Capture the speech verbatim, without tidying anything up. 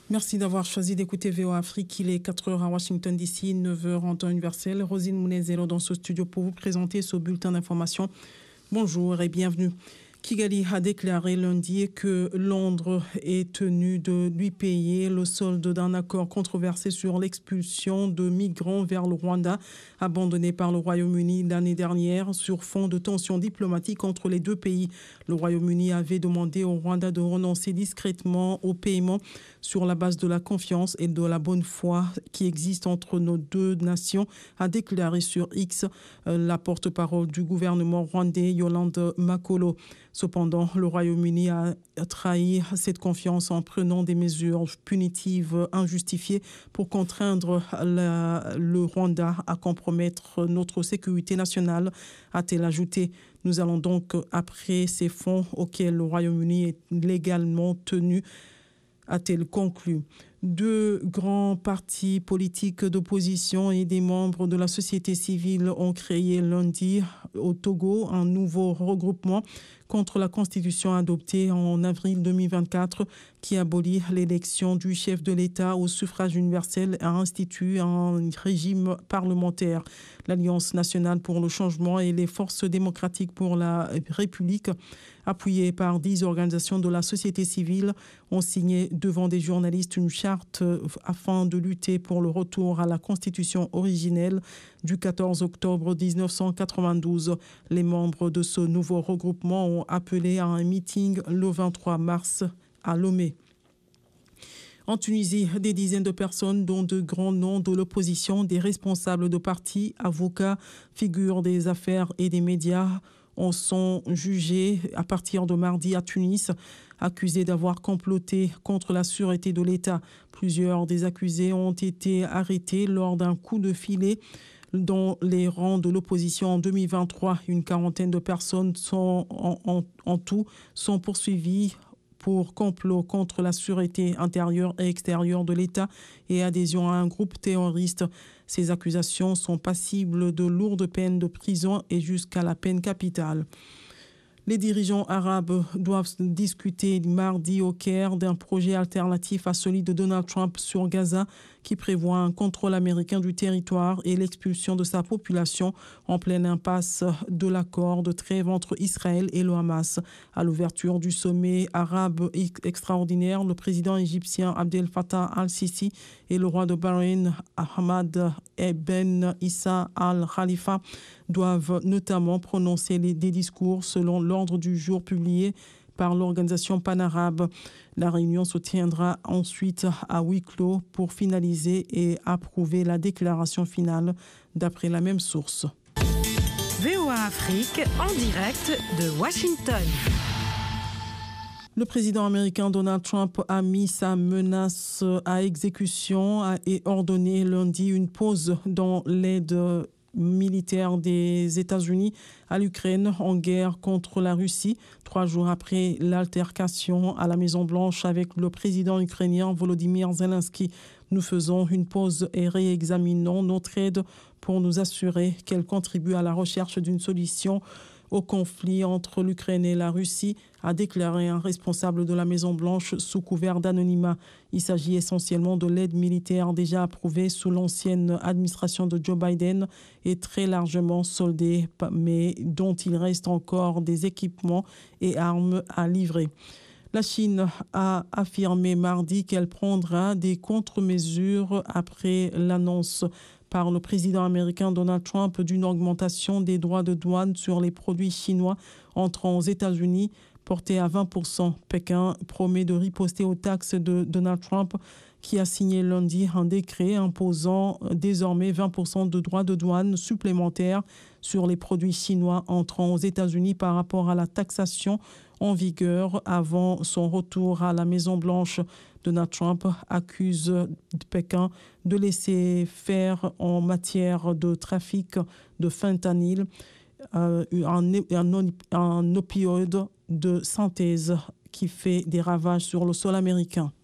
Merci d'avoir choisi d'écouter V O A Afrique. Il est quatre heures à Washington D C, neuf heures en temps universel. Rosine Mounezelo dans ce studio pour vous présenter ce bulletin d'information. Bonjour et bienvenue. Kigali a déclaré lundi que Londres est tenu de lui payer le solde d'un accord controversé sur l'expulsion de migrants vers le Rwanda, abandonné par le Royaume-Uni l'année dernière sur fond de tensions diplomatiques entre les deux pays. Le Royaume-Uni avait demandé au Rwanda de renoncer discrètement au paiement sur la base de la confiance et de la bonne foi qui existe entre nos deux nations, a déclaré sur X la porte-parole du gouvernement rwandais, Yolande Makolo. Cependant, le Royaume-Uni a trahi cette confiance en prenant des mesures punitives injustifiées pour contraindre la, le Rwanda à compromettre notre sécurité nationale, a-t-elle ajouté. Nous allons donc, après ces fonds auxquels le Royaume-Uni est légalement tenu, a-t-elle conclu. Deux grands partis politiques d'opposition et des membres de la société civile ont créé lundi au Togo un nouveau regroupement contre la constitution adoptée en avril deux mille vingt-quatre qui abolit l'élection du chef de l'État au suffrage universel et institue un régime parlementaire. L'Alliance nationale pour le changement et les forces démocratiques pour la République, appuyées par dix organisations de la société civile, ont signé devant des journalistes une charte afin de lutter pour le retour à la constitution originelle du quatorze octobre mille neuf cent quatre-vingt-douze. Les membres de ce nouveau regroupement ont appelé à un meeting le vingt-trois mars à Lomé. En Tunisie, des dizaines de personnes, dont de grands noms de l'opposition, des responsables de partis, avocats, figures des affaires et des médias, en sont jugés à partir de mardi à Tunis, accusés d'avoir comploté contre la sûreté de l'État. Plusieurs des accusés ont été arrêtés lors d'un coup de filet dans les rangs de l'opposition en deux mille vingt-trois. Une quarantaine de personnes sont en, en, en tout sont poursuivies pour complot contre la sûreté intérieure et extérieure de l'État et adhésion à un groupe terroriste. Ces accusations sont passibles de lourdes peines de prison et jusqu'à la peine capitale. Les dirigeants arabes doivent discuter mardi au Caire d'un projet alternatif à celui de Donald Trump sur Gaza qui prévoit un contrôle américain du territoire et l'expulsion de sa population en pleine impasse de l'accord de trêve entre Israël et le Hamas. À l'ouverture du sommet arabe extraordinaire, le président égyptien Abdel Fattah al-Sisi et le roi de Bahreïn Ahmad ibn Issa al-Khalifa doivent notamment prononcer des discours selon l'ordre du jour publié par l'organisation panarabe. La réunion se tiendra ensuite à huis clos pour finaliser et approuver la déclaration finale d'après la même source. V O A Afrique en direct de Washington. Le président américain Donald Trump a mis sa menace à exécution et ordonné lundi une pause dans l'aide militaire des États-Unis à l'Ukraine en guerre contre la Russie, trois jours après l'altercation à la Maison-Blanche avec le président ukrainien Volodymyr Zelensky. Nous faisons une pause et réexaminons notre aide pour nous assurer qu'elle contribue à la recherche d'une solution au conflit entre l'Ukraine et la Russie, a déclaré un responsable de la Maison-Blanche sous couvert d'anonymat. Il s'agit essentiellement de l'aide militaire déjà approuvée sous l'ancienne administration de Joe Biden et très largement soldée, mais dont il reste encore des équipements et armes à livrer. La Chine a affirmé mardi qu'elle prendra des contre-mesures après l'annonce par le président américain Donald Trump d'une augmentation des droits de douane sur les produits chinois entrant aux États-Unis, portée à vingt pour cent. Pékin promet de riposter aux taxes de Donald Trump, qui a signé lundi un décret imposant désormais vingt pour cent de droits de douane supplémentaires sur les produits chinois entrant aux États-Unis par rapport à la taxation en vigueur avant son retour à la Maison-Blanche. Donald Trump accuse Pékin de laisser faire en matière de trafic de fentanyl, euh, un, un, un opioïde de synthèse qui fait des ravages sur le sol américain.